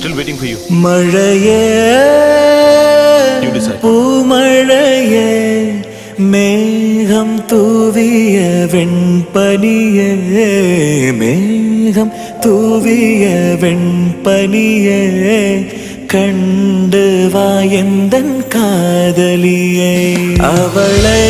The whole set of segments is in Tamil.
still waiting for you. மழையே பூமழையே மேகம் தூவிய வெண்பனியே மேகம் தூவிய வெண்பனியே கண்டு வா எந்தன் காதலியை அவளை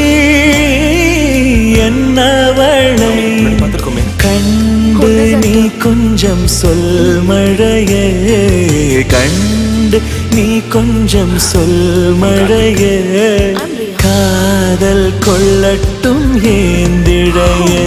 என்னவளை கண்டு நீ கொஞ்சம் சொல் மழையே கண்டு நீ கொஞ்சம் சொல் மழையே காதல் கொள்ளட்டும் ஏந்திழையே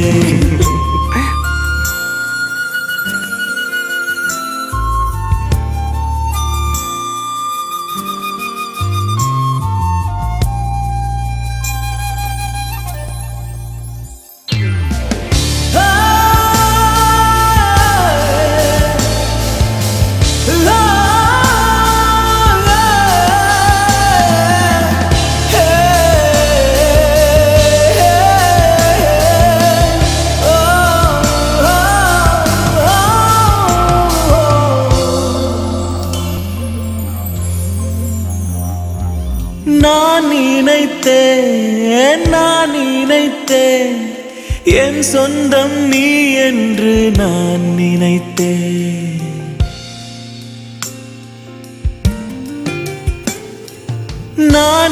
நான் நினைத்தேன் என் சொந்தம் நீ என்று நான் நினைத்தேன் நான்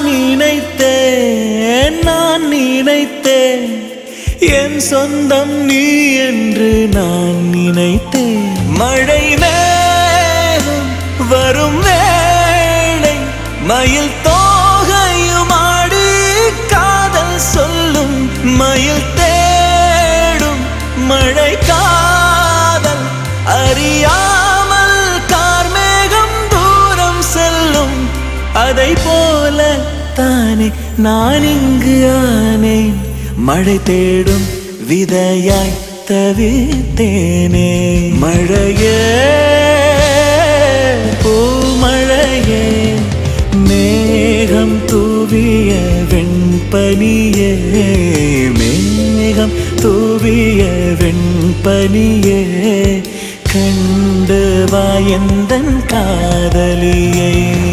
நினைத்தேன் என் சொந்தம் நீ என்று நான் நினைத்தேன் மழை மேகம் வரும் வேளை மயில் சொல்லும் மயில் தேடும் மழை காதல் அறியாமல் கார்மேகம் தூரம் செல்லும் அதை போல தானே நான் இங்கு ஆனேன் மழை தேடும் விதையாய் தவித்தேனே மழையே பூமழையே மேகம் தூவிய வெண்பனியே மேகம் தூவிய வெண்பனியே கண்டு வா எந்தன் காதலியை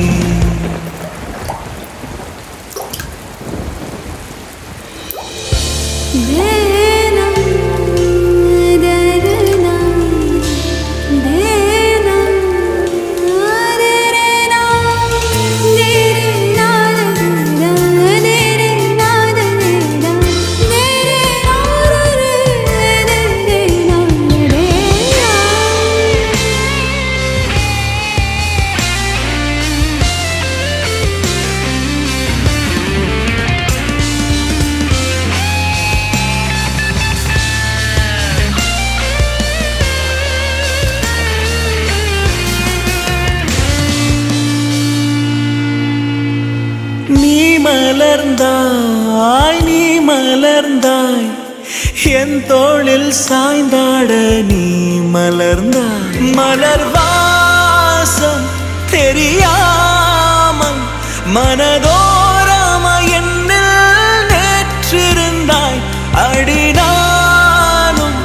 நீ மலர்ந்தாய் என் தோளில் சாய்ந்தாட நீ மலர்ந்தாய் மலர் வாசம் தெரியாமல் மனதோரம என்னில் நேற்றிருந்தாய் அடினாலும்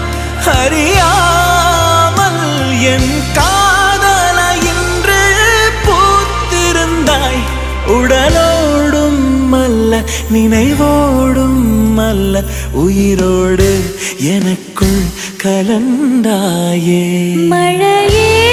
அறியாமல் என் காதல இன்று பூத்திருந்தாய் உடலோடும் அல்ல நினைவோடும் அல்ல உயிரோடு எனக்குள் கலந்தாயே மழையே